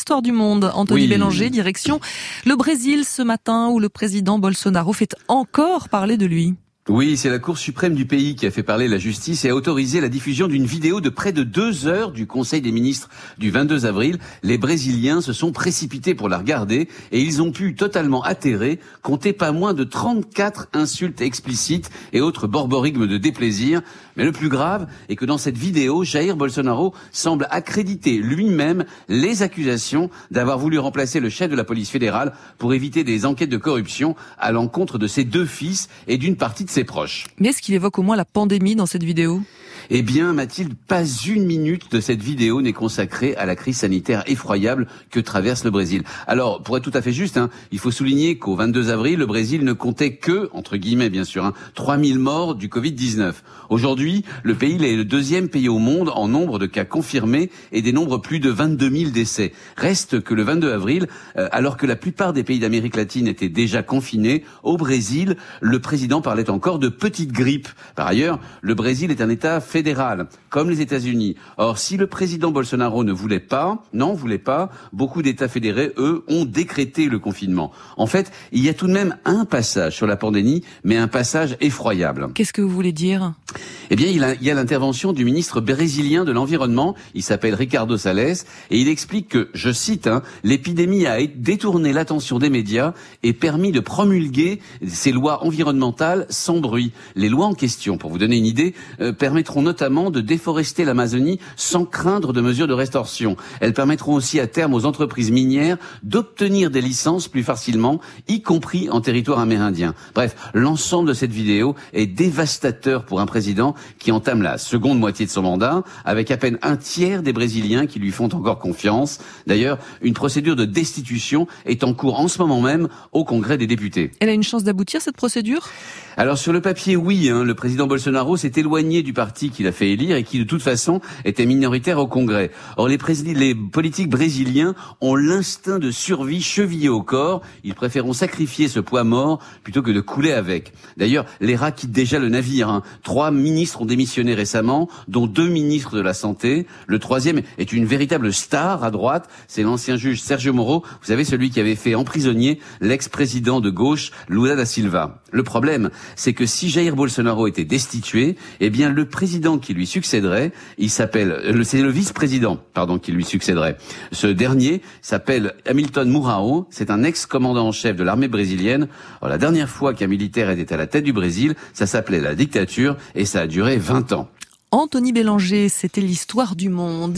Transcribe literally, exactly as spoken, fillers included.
l'histoire du monde. Anthony Oui. Bélanger, direction le Brésil ce matin où le président Bolsonaro fait encore parler de lui. Oui, c'est la Cour suprême du pays qui a fait parler la justice et a autorisé la diffusion d'une vidéo de près de deux heures du Conseil des ministres du vingt-deux avril. Les Brésiliens se sont précipités pour la regarder et ils ont pu, totalement atterrés, compter pas moins de trente-quatre insultes explicites et autres borborigmes de déplaisir. Mais le plus grave est que dans cette vidéo, Jair Bolsonaro semble accréditer lui-même les accusations d'avoir voulu remplacer le chef de la police fédérale pour éviter des enquêtes de corruption à l'encontre de ses deux fils et d'une partie de ses proches. Mais est-ce qu'il évoque au moins la pandémie dans cette vidéo ? Eh bien, Mathilde, pas une minute de cette vidéo n'est consacrée à la crise sanitaire effroyable que traverse le Brésil. Alors, pour être tout à fait juste, hein, il faut souligner qu'au vingt-deux avril, le Brésil ne comptait que, entre guillemets bien sûr, hein, trois mille morts du covid dix-neuf. Aujourd'hui, le pays est le deuxième pays au monde en nombre de cas confirmés et dénombre plus de vingt-deux mille décès. Reste que le vingt-deux avril, euh, alors que la plupart des pays d'Amérique latine étaient déjà confinés, au Brésil, le président parlait encore de petite grippe. Par ailleurs, le Brésil est un État fédéral, comme les États-Unis. Or, si le président Bolsonaro ne voulait pas, non, voulait pas, beaucoup d'États fédérés, eux, ont décrété le confinement. En fait, il y a tout de même un passage sur la pandémie, mais un passage effroyable. Qu'est-ce que vous voulez dire ? Eh bien, il, a, il y a l'intervention du ministre brésilien de l'Environnement, il s'appelle Ricardo Salles, et il explique que, je cite, hein, l'épidémie a détourné l'attention des médias et permis de promulguer ces lois environnementales sans bruit. Les lois en question, pour vous donner une idée, euh, permettront notamment de déforester l'Amazonie sans craindre de mesures de rétorsion. Elles permettront aussi à terme aux entreprises minières d'obtenir des licences plus facilement, y compris en territoire amérindien. Bref, l'ensemble de cette vidéo est dévastateur pour un président qui entame la seconde moitié de son mandat, avec à peine un tiers des Brésiliens qui lui font encore confiance. D'ailleurs, une procédure de destitution est en cours en ce moment même au Congrès des députés. Elle a une chance d'aboutir, cette procédure ? Alors sur le papier, oui, hein, le président Bolsonaro s'est éloigné du parti qu'il a fait élire et qui de toute façon était minoritaire au Congrès. Or les, présid- les politiques brésiliens ont l'instinct de survie chevillé au corps. Ils préféreront sacrifier ce poids mort plutôt que de couler avec. D'ailleurs, les rats quittent déjà le navire. Hein. Trois ministres ont démissionné récemment, dont deux ministres de la Santé. Le troisième est une véritable star à droite. C'est l'ancien juge Sergio Moro, vous savez, celui qui avait fait emprisonner l'ex-président de gauche Lula da Silva. Le problème, c'est que si Jair Bolsonaro était destitué, eh bien le président qui lui succéderait, il s'appelle, c'est le vice-président, pardon, qui lui succéderait. Ce dernier s'appelle Hamilton Mourão, c'est un ex-commandant en chef de l'armée brésilienne. Alors, la dernière fois qu'un militaire était à la tête du Brésil, ça s'appelait la dictature et ça a duré vingt ans. Anthony Bélanger, c'était l'histoire du monde.